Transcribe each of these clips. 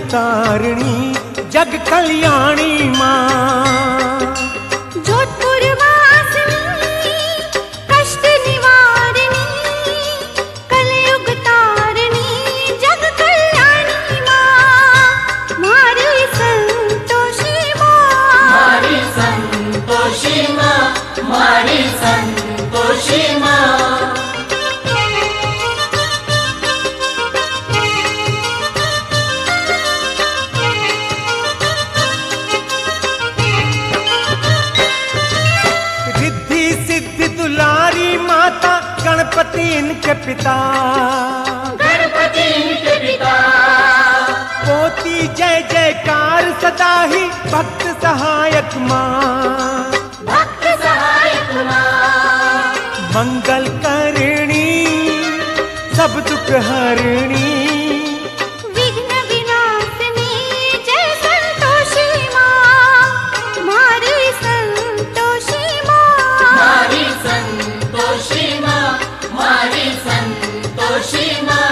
तारिणी जग कल्याणी माँ। जोधपुर वासिनी कष्ट निवारिणी कलयुग तारिणी जग कल्याणी माँ। मारी संतोषी माँ, मारी संतोषी माँ, मारी संतोषी माँ। दुलारी माता गणपति इनके पिता, गणपति इनके पिता। पोती जय जयकार सदा ही भक्त सहायक माँ, भक्त सहायक माँ। मंगल करणी सब दुख हरणी विघ्न विनाशिनी जय संतोषी माँ। मारी संतोषी माँ, मारी संतोषी माँ, मारी संतोषी माँ।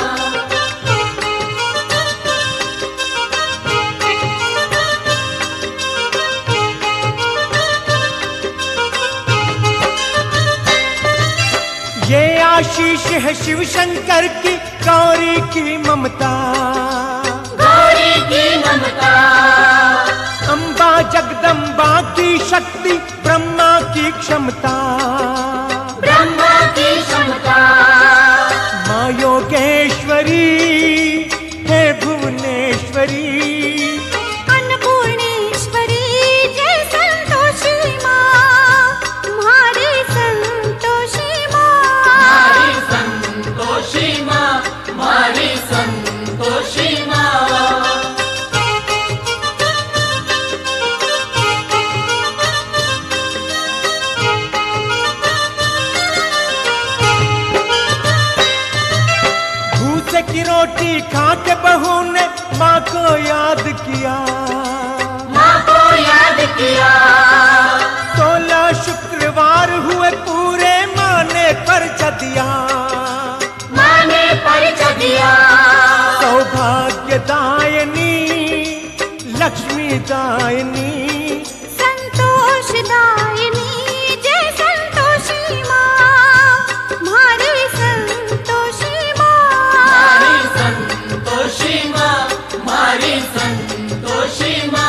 ये आशीष है शिव शंकर की गौरी की ममता, गौरी की ममता। अम्बा जगदम्बा की शक्ति ब्रह्मा की क्षमता, ब्रह्मा की क्षमता। माँ योगेश्वरी है भुवनेश्वरी, अन्नपूर्णेश्वरी जय संतोषी माँ। मारी संतोषी माँ, मारी संतोषी माँ, मारी संतोषी माँ। भूसे की रोटी खा के बहू ने माँ को याद किया, माँ को याद किया। 16 शुक्रवार हुए पूरे माँ ने परिचय दिया, माँ ने परिचय दिया। सौभाग्यदायिनी लक्ष्मी दायिनी संतोषदायिनी जय संतोषी माँ। मारी संतोषी माँ, मारी संतोषी माँ, मारी संतोषी माँ।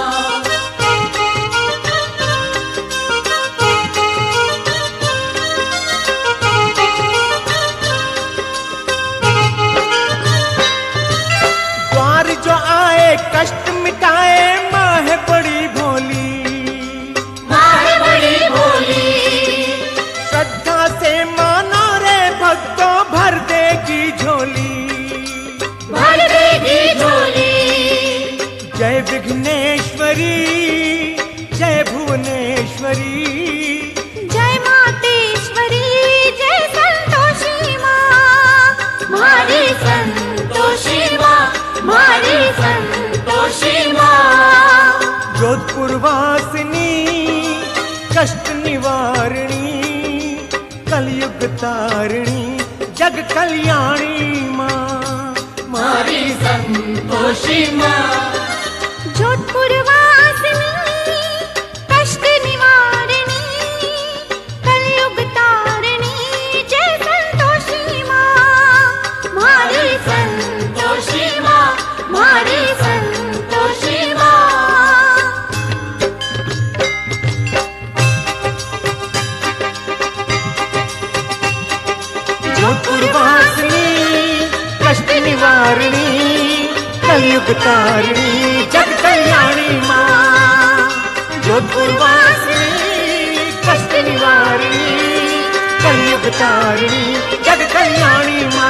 द्वार जो आए कष्ट मिटाए माँ है बड़ी भोली, माँ है बड़ी भोली। श्रद्धा से मानो रे भक्तों भर देगी झोली, भर देगी झोली। जय विघ्नेश्वरी जय भुवनेश्वरी, जय मातेश्वरी जय संतोषी माँ। मारी संतोषी माँ, मारी संतोषी माँ। जोधपुर वासिनी कष्ट निवारिणी कलयुग तारिणी जग कल्याणी माँ। मारी संतोषी माँ। जोधपुर वासिनी कष्ट निवारिणी कलयुग तारिणी जय संतोषी माँ। मारी संतोषी माँ, मारी संतोषी माँ। जोधपुर वासिनी कष्ट निवारिणी कलयुग तारिणी जग कल्याणी माँ। जोधपुर वासिनी कष्ट निवारिणी कलयुग तारिणी जग कल्याणी माँ।